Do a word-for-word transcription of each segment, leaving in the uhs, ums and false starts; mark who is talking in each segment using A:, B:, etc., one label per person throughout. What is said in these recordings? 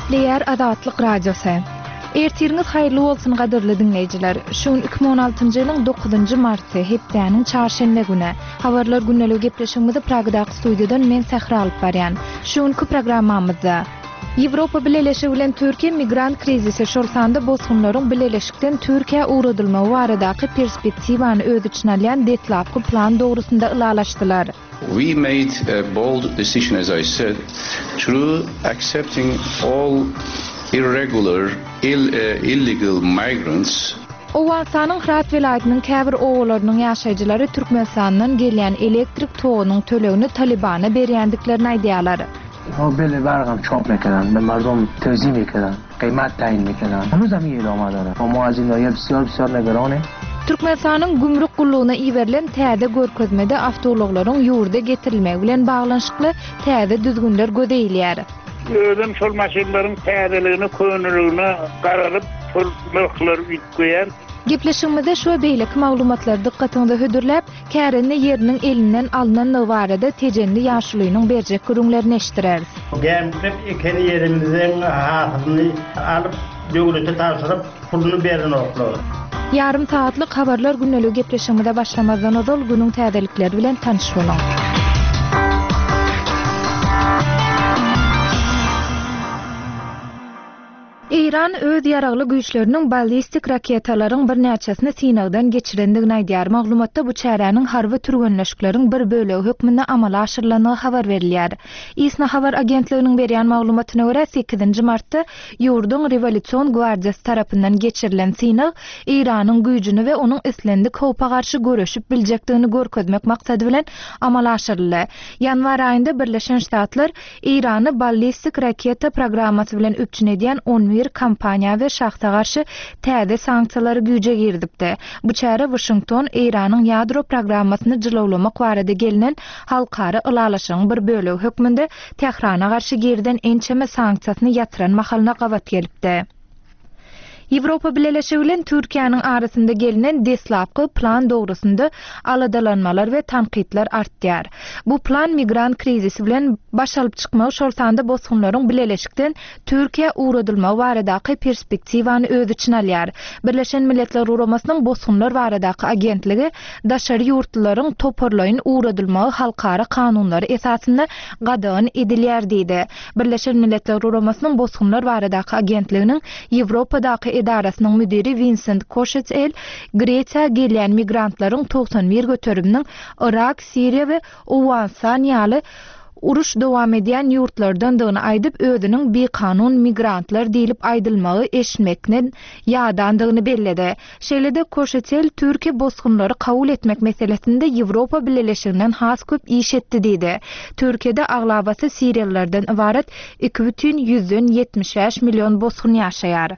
A: Eşitleyer Azatlyk Radiosu. Ertiriniz hayırlı olsun gaderli dinleyiciler. Şun iki bin on altıncı ýylyň dokuzynjy marty hepdeniň çarşembe güni habarlar günnelik gepleşigimizde Pragdaky studiýadan men Sehra alyp barýan. Şunky programmamyzda Ýewropa Birleşigi bilen Türkiýe migrant krizisi şolsanda bosgunlaryň birleşikden Türkiýe uğradylmagy baradaky perspektiwany öz içine alýan detlapky plan dogrusunda ılalaşdylar.
B: We made a bold decision, as I said, through accepting all irregular, ill, uh, illegal migrants.
A: Owensanyň Hrat welaýatynyň käbir owalarynyň ýaşaýjylary Türkmenistandan gelýän elektrik togynyň tölegini Talibana berýändiklerini aýdýarlar.
C: O beli bargam çok mekeran, be mardom tevzih mekeran, kıymat tayin mekeran. Hanuz hem iyi olma dara. O muazinlere bisiyor bisiyor negerane.
A: Türkmenistanyň gümrük gullugyna iwerilen täze görkezmede awtologlaryň ýurda getirilmegi bilen baglanşykly täze düzgünler gödeýilýär.
D: Özüm şol maşinlaryň täzeligini, könüligini gararyp, pullar ütgeýän.
A: Gepleşigimizde şu beýleki maglumatlary dikkatiňizde hödürläp, kärinde ýeriniň elinden alynan barada tejenli ýaşulynyň berjek görüňlerini eşdireriz.
E: Gemrep ikeni ýerimizden hakyny alyp, döwlete tapşyryp, pulunu berýän oklar.
A: Yarım saatlyk habarlar günnelik gepleşigimizde başlamazdan ozal günüň täzelikleri bilen tanyş bolaň. İran öz ýaragly güýçleriniň ballistik raketalaryň bir näçesini Sinagdan geçirendigini aýdýar. Maglumatda bu çäräniň harby türgenleşikleriň bir bölegi hökmünde amala aşyrylanyny habar berilýär. İSNA habar agentliginiň berýän maglumatyna görä sekizinji martda ýurdun Revolýusiýon Gwardiýasy tarapyndan geçirilen Sinag İranyň güýjüni we onuň islendik howpa garşy görüşip biljekdigini görkezmek maksady bilen amala aşyryldy. Ýanwar aýynda Birleşen Ştatlar İrany ballistik raketa programmasy bilen öpçün edýän on bir kampaniýa we şahsa garşy täze sanksiýalary güýje girdipdi. Bu çäre Washington İranyň ýadro programmasyny jylawlamak barada gelinen halkara ılalaşygyň bir bölegi hökmünde Tehrana garşy girden ençeme sanksiýasyny ýatyran mahalına gawat gelipdi. Ýewropa Birleşigi bilen Türkiýanyň arasynda gelinen deslapky plan dogrusunda aladalanmalar we tanqidler artdýar. Bu plan migrant krizisi bilen baş alyp çykmagy şolsanda bosgunlaryň birleşikden Türkiýe uğradylmagy baradaky perspektiwany öz içine alýar. Birleşen Milletler Guramasynyň bosgunlar baradaky agentligi daşary ýurtlaryň toparlaýyn uğradylmagy halkara kanunlary esasynda gadagyn edilýär diýdi. Birleşen Milletler Guramasynyň bosgunlar baradaky agentliginiň Ýewropadaky edarasynyň müdiri Vincent Koşetsel, Gretsiýa gelýän migrantlaryň doksan bir götürüminiň Irak, Siriýa we Owensany ýaly uruş dowam edýän ýurtlardandygyny aýdyp özüniň bekanun migrantlar diýilip aýdylmagy eşitmekden ýadandygyny belledi. Şeýlede Koşetsel Türkiýe bosgunlary kabul etmek meselesinde Ýewropa Birleşiginden has köp iş etdi diýdi. Türkiýede aglabasy Siriýalılardan ibaret iki бүтүn ýüzden ýetmiş beş million bosgun ýaşaýar.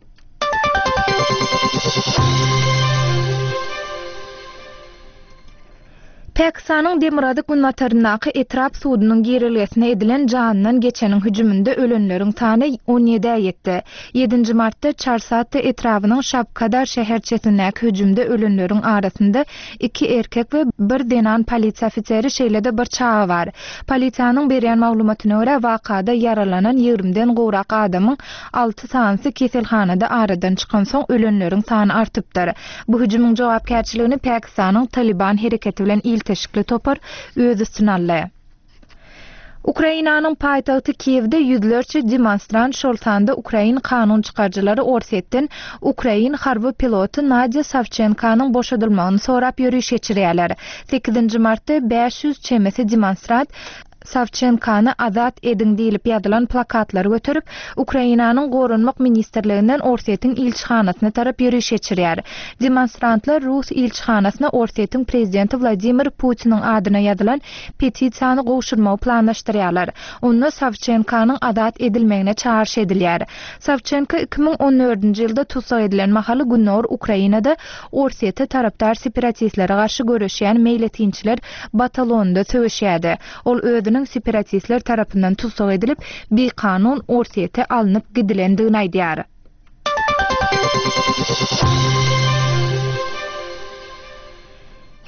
A: Pakistanyň Demiradyk Gunnatarynaky Etrap suwunyň girilgesine edilen janynyň geçeniň hüjümünde ölenleriň sany on ýediye ýetdi. ýedinji martda Çarsatda etrabynyň Şapkadar şäherçesindäki hüjümde ölenleriň arasynda iki erkek we bir denan polisiýa ofiseri şeýlede bir çağa bar. Polisiýanyň berýän maglumatyna görä wakada yaralanan ýigrimden gowrak adamyň alty sanyny keselhanada aradan çykan soň ölenleriň sany artypdyr. Bu hüjümüň jogapkärçiligini Pakistanyň Taliban hereketi bilen teşkil topar öz üstüne aldy. Ukrainanyň paýtagty Kiýewde ýüzlerçe demonstrant şolsanda Ukrain kanun çykarjylary Orsetden Ukrain harby piloty Nadya Savchenkanyň boşadylmagyny sorap ýürüş geçirýärler. sekizinji martda beş yüz çemesi demonstrant Savchenkany azat edin diýilip ýazylan plakatlar götürüp Ukrainanyň gorunmak ministerliginden Orsetň ilçihanasyna tarap ýürüş geçirýär. Demonstrantlar Rus ilçihanasyna Orsetň prezidenti Vladimir Putiniň adyna ýazylan petisiýany gowşurmagy planlaşdyrýarlar. Onda Savchenkanyň azat edilmegine çağırş edilýär. Savchenko iki bin on dördünji ýylda tutsak edilen mahaly Günnor Ukrainada Orsetýa tarapdar separatistlere garşy görüşýän meýletinçiler batalonunda söwüşýärdi. Ol özüniň separatistler tarapyndan tutsak edilip bir kanun Orsetýa alınıp gidilendigini aýdýar.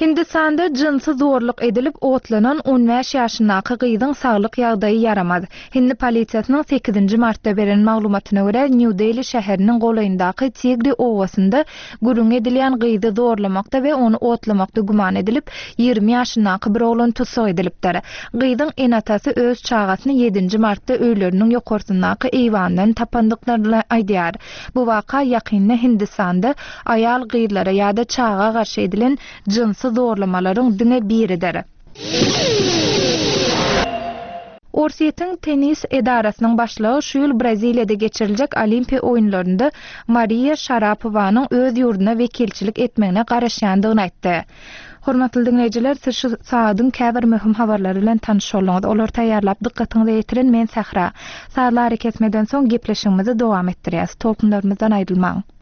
A: Hindistanda jinsi zorluk edilip otlanan on beş ýaşyndaky gyzyň saglyk ýagdaýy yaramady. Hindi polisiýasynyň sekizinji martda beren maglumatyna görä New Delhi şäheriniň golaýyndaky Tigri owasynda gürüň edilýän gyzy zorlamakda we onu otlamakda guman edilip ýygrimi ýaşyndaky bir oglan tutsak edilipdir. Gyzyň enatasy öz çagasyny yedinji martda öýleriniň ýokarsyndaky eýwandan tapandyklaryny aýdýar. Bu waka ýakynda Hindistanda aýal gyzlara ýa-da çaga garşy edilen jinsi zorlamaların dine biridir. Orsiyetin tenis edarasının başlığı şu yıl Braziliýada geçirilecek Olimpiya oyunlarında Maria Sharapova'nın öz yurduna vekilçilik etmegine garaşýandygyny aýtdy. Hormatly dinleýijiler, siz şu saatın käbir möhüm habarlary bilen tanış bolýaňyz. Olar taýýarlap dikkatiňizi ýetiren men Sahra. Saatlar kesmeden soň gepleşigimizi dowam etdirýäs. Tolkunlarymyzdan aýrylmaň.